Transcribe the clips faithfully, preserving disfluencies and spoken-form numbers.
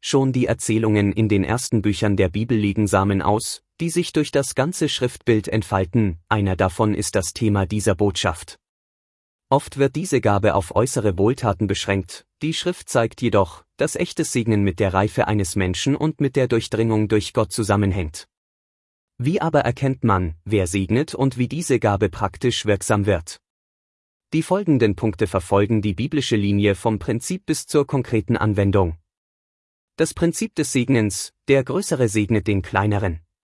Schon die Erzählungen in den ersten Büchern der Bibel legen Samen aus, die sich durch das ganze Schriftbild entfalten, einer davon ist das Thema dieser Botschaft. Oft wird diese Gabe auf äußere Wohltaten beschränkt, die Schrift zeigt jedoch, dass echtes Segnen mit der Reife eines Menschen und mit der Durchdringung durch Gott zusammenhängt. Wie aber erkennt man, wer segnet und wie diese Gabe praktisch wirksam wird? Die folgenden Punkte verfolgen die biblische Linie vom Prinzip bis zur konkreten Anwendung. Das Prinzip des Segnens: Der Größere segnet den Kleineren.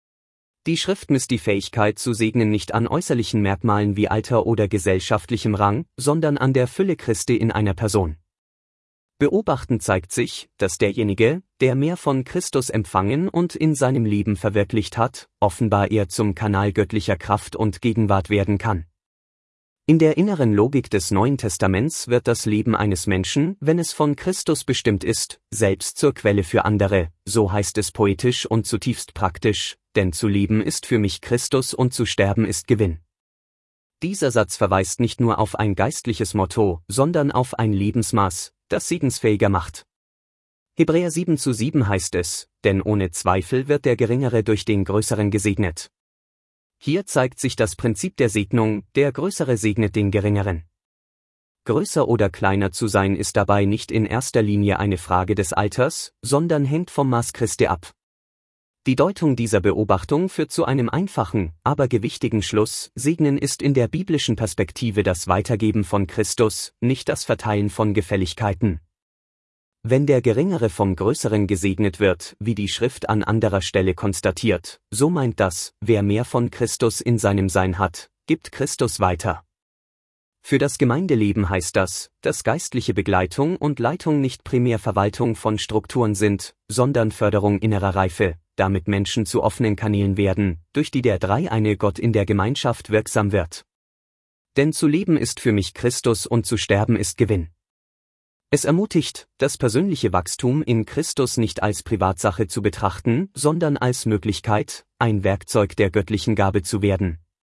Die Schrift misst die Fähigkeit zu segnen nicht an äußerlichen Merkmalen wie Alter oder gesellschaftlichem Rang, sondern an der Fülle Christi in einer Person. Beobachtend zeigt sich, dass derjenige, der mehr von Christus empfangen und in seinem Leben verwirklicht hat, offenbar eher zum Kanal göttlicher Kraft und Gegenwart werden kann. In der inneren Logik des Neuen Testaments wird das Leben eines Menschen, wenn es von Christus bestimmt ist, selbst zur Quelle für andere, so heißt es poetisch und zutiefst praktisch, denn zu leben ist für mich Christus und zu sterben ist Gewinn. Dieser Satz verweist nicht nur auf ein geistliches Motto, sondern auf ein Lebensmaß, das segensfähiger macht. Hebräer sieben zu sieben heißt es, denn ohne Zweifel wird der Geringere durch den Größeren gesegnet. Hier zeigt sich das Prinzip der Segnung: Der Größere segnet den Geringeren. Größer oder kleiner zu sein ist dabei nicht in erster Linie eine Frage des Alters, sondern hängt vom Maß Christi ab. Die Deutung dieser Beobachtung führt zu einem einfachen, aber gewichtigen Schluss: Segnen ist in der biblischen Perspektive das Weitergeben von Christus, nicht das Verteilen von Gefälligkeiten. Wenn der Geringere vom Größeren gesegnet wird, wie die Schrift an anderer Stelle konstatiert, so meint das, wer mehr von Christus in seinem Sein hat, gibt Christus weiter. Für das Gemeindeleben heißt das, dass geistliche Begleitung und Leitung nicht primär Verwaltung von Strukturen sind, sondern Förderung innerer Reife, damit Menschen zu offenen Kanälen werden, durch die der dreieine Gott in der Gemeinschaft wirksam wird. Denn zu leben ist für mich Christus und zu sterben ist Gewinn. Es ermutigt, das persönliche Wachstum in Christus nicht als Privatsache zu betrachten, sondern als Möglichkeit, ein Werkzeug der göttlichen Gabe zu werden.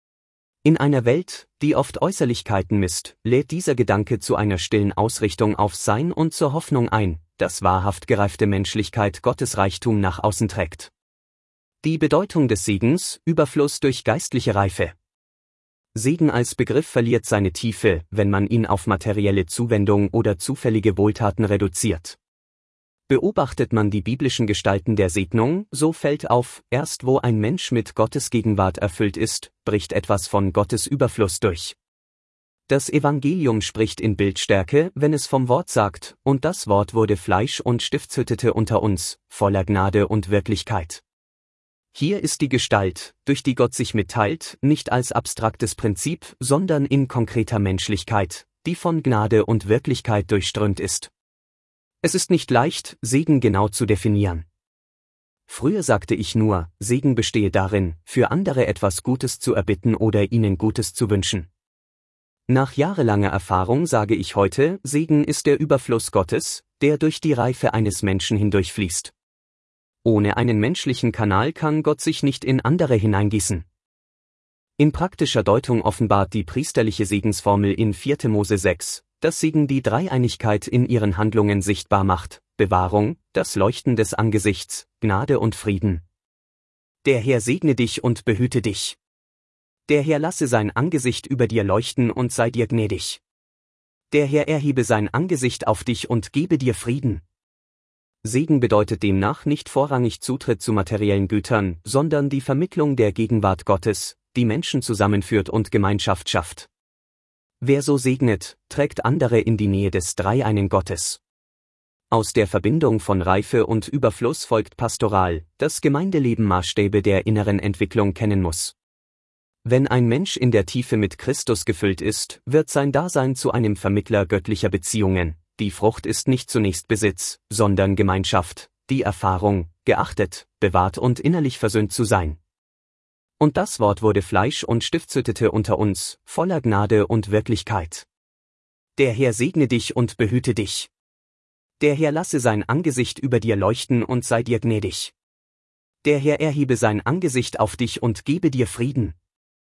In einer Welt, die oft Äußerlichkeiten misst, lädt dieser Gedanke zu einer stillen Ausrichtung aufs Sein und zur Hoffnung ein, dass wahrhaft gereifte Menschlichkeit Gottes Reichtum nach außen trägt. Die Bedeutung des Segens: Überfluss durch geistliche Reife. Segen als Begriff verliert seine Tiefe, wenn man ihn auf materielle Zuwendung oder zufällige Wohltaten reduziert. Beobachtet man die biblischen Gestalten der Segnung, so fällt auf, erst wo ein Mensch mit Gottes Gegenwart erfüllt ist, bricht etwas von Gottes Überfluss durch. Das Evangelium spricht in Bildstärke, wenn es vom Wort sagt: Und das Wort wurde Fleisch und stiftshüttete unter uns, voller Gnade und Wirklichkeit. Hier ist die Gestalt, durch die Gott sich mitteilt, nicht als abstraktes Prinzip, sondern in konkreter Menschlichkeit, die von Gnade und Wirklichkeit durchströmt ist. Es ist nicht leicht, Segen genau zu definieren. Früher sagte ich nur, Segen bestehe darin, für andere etwas Gutes zu erbitten oder ihnen Gutes zu wünschen. Nach jahrelanger Erfahrung sage ich heute, Segen ist der Überfluss Gottes, der durch die Reife eines Menschen hindurchfließt. Ohne einen menschlichen Kanal kann Gott sich nicht in andere hineingießen. In praktischer Deutung offenbart die priesterliche Segensformel in vierter Mose sechs, dass Segen die Dreieinigkeit in ihren Handlungen sichtbar macht: Bewahrung, das Leuchten des Angesichts, Gnade und Frieden. Der Herr segne dich und behüte dich. Der Herr lasse sein Angesicht über dir leuchten und sei dir gnädig. Der Herr erhebe sein Angesicht auf dich und gebe dir Frieden. Segen bedeutet demnach nicht vorrangig Zutritt zu materiellen Gütern, sondern die Vermittlung der Gegenwart Gottes, die Menschen zusammenführt und Gemeinschaft schafft. Wer so segnet, trägt andere in die Nähe des dreieinen Gottes. Aus der Verbindung von Reife und Überfluss folgt Pastoral, das Gemeindeleben Maßstäbe der inneren Entwicklung kennen muss. Wenn ein Mensch in der Tiefe mit Christus gefüllt ist, wird sein Dasein zu einem Vermittler göttlicher Beziehungen. Die Frucht ist nicht zunächst Besitz, sondern Gemeinschaft, die Erfahrung, geachtet, bewahrt und innerlich versöhnt zu sein. Und das Wort wurde Fleisch und stiftshüttete unter uns, voller Gnade und Wirklichkeit. Der Herr segne dich und behüte dich. Der Herr lasse sein Angesicht über dir leuchten und sei dir gnädig. Der Herr erhebe sein Angesicht auf dich und gebe dir Frieden.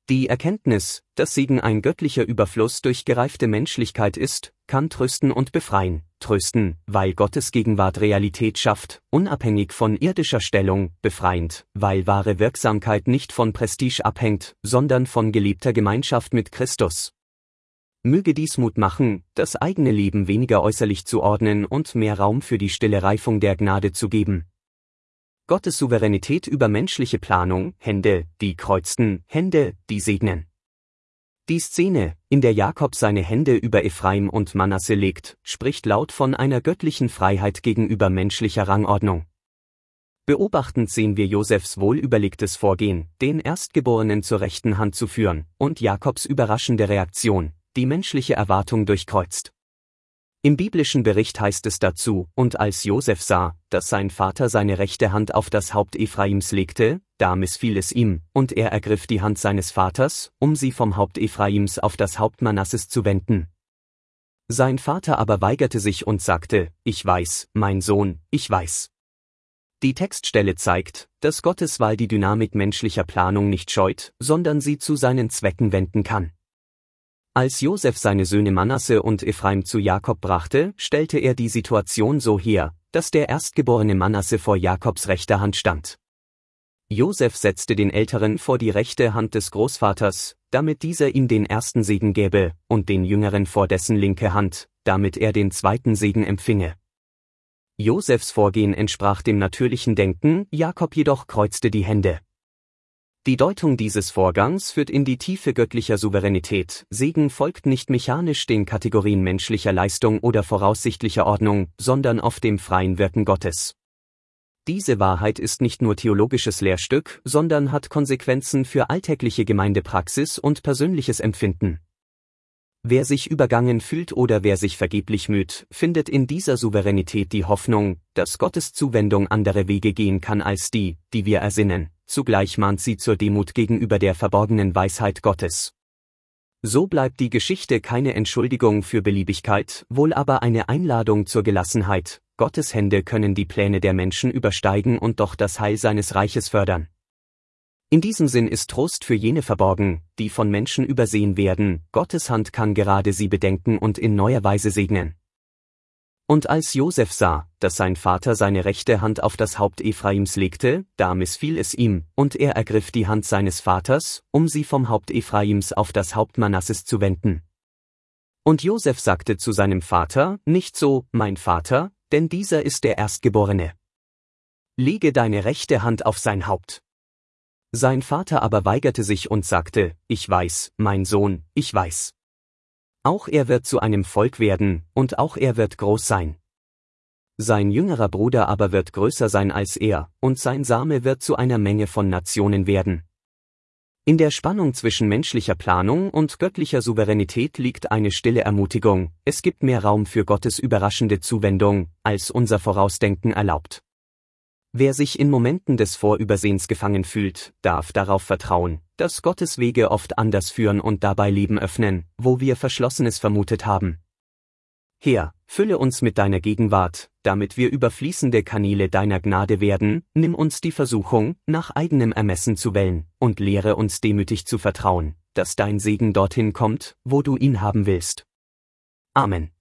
Die Erkenntnis, dass Segen ein göttlicher Überfluss durch gereifte Menschlichkeit ist, kann trösten und befreien. Trösten, weil Gottes Gegenwart Realität schafft, unabhängig von irdischer Stellung, befreiend, weil wahre Wirksamkeit nicht von Prestige abhängt, sondern von gelebter Gemeinschaft mit Christus. Möge dies Mut machen, das eigene Leben weniger äußerlich zu ordnen und mehr Raum für die stille Reifung der Gnade zu geben. Gottes Souveränität über menschliche Planung, Hände, die kreuzten, Hände, die segnen. Die Szene, in der Jakob seine Hände über Ephraim und Manasse legt, spricht laut von einer göttlichen Freiheit gegenüber menschlicher Rangordnung. Beobachtend sehen wir Josefs wohlüberlegtes Vorgehen, den Erstgeborenen zur rechten Hand zu führen, und Jakobs überraschende Reaktion, die menschliche Erwartung durchkreuzt. Im biblischen Bericht heißt es dazu, und als Josef sah, dass sein Vater seine rechte Hand auf das Haupt Ephraims legte, da missfiel es ihm, und er ergriff die Hand seines Vaters, um sie vom Haupt Ephraims auf das Haupt Manasses zu wenden. Sein Vater aber weigerte sich und sagte, ich weiß, mein Sohn, ich weiß. Die Textstelle zeigt, dass Gottes Wahl die Dynamik menschlicher Planung nicht scheut, sondern sie zu seinen Zwecken wenden kann. Als Josef seine Söhne Manasse und Ephraim zu Jakob brachte, stellte er die Situation so her, dass der erstgeborene Manasse vor Jakobs rechter Hand stand. Josef setzte den Älteren vor die rechte Hand des Großvaters, damit dieser ihm den ersten Segen gäbe, und den Jüngeren vor dessen linke Hand, damit er den zweiten Segen empfinge. Josefs Vorgehen entsprach dem natürlichen Denken, Jakob jedoch kreuzte die Hände. Die Deutung dieses Vorgangs führt in die Tiefe göttlicher Souveränität. Segen folgt nicht mechanisch den Kategorien menschlicher Leistung oder voraussichtlicher Ordnung, sondern auf dem freien Wirken Gottes. Diese Wahrheit ist nicht nur theologisches Lehrstück, sondern hat Konsequenzen für alltägliche Gemeindepraxis und persönliches Empfinden. Wer sich übergangen fühlt oder wer sich vergeblich müht, findet in dieser Souveränität die Hoffnung, dass Gottes Zuwendung andere Wege gehen kann als die, die wir ersinnen. Zugleich mahnt sie zur Demut gegenüber der verborgenen Weisheit Gottes. So bleibt die Geschichte keine Entschuldigung für Beliebigkeit, wohl aber eine Einladung zur Gelassenheit. Gottes Hände können die Pläne der Menschen übersteigen und doch das Heil seines Reiches fördern. In diesem Sinn ist Trost für jene verborgen, die von Menschen übersehen werden. Gottes Hand kann gerade sie bedenken und in neuer Weise segnen. Und als Josef sah, dass sein Vater seine rechte Hand auf das Haupt Ephraims legte, da missfiel es ihm, und er ergriff die Hand seines Vaters, um sie vom Haupt Ephraims auf das Haupt Manasses zu wenden. Und Josef sagte zu seinem Vater, nicht so, mein Vater, denn dieser ist der Erstgeborene. Lege deine rechte Hand auf sein Haupt. Sein Vater aber weigerte sich und sagte, ich weiß, mein Sohn, ich weiß. Auch er wird zu einem Volk werden, und auch er wird groß sein. Sein jüngerer Bruder aber wird größer sein als er, und sein Same wird zu einer Menge von Nationen werden. In der Spannung zwischen menschlicher Planung und göttlicher Souveränität liegt eine stille Ermutigung, es gibt mehr Raum für Gottes überraschende Zuwendung, als unser Vorausdenken erlaubt. Wer sich in Momenten des Vorübersehens gefangen fühlt, darf darauf vertrauen, dass Gottes Wege oft anders führen und dabei Leben öffnen, wo wir Verschlossenes vermutet haben. Herr, fülle uns mit deiner Gegenwart, damit wir überfließende Kanäle deiner Gnade werden, nimm uns die Versuchung, nach eigenem Ermessen zu wählen, und lehre uns demütig zu vertrauen, dass dein Segen dorthin kommt, wo du ihn haben willst. Amen.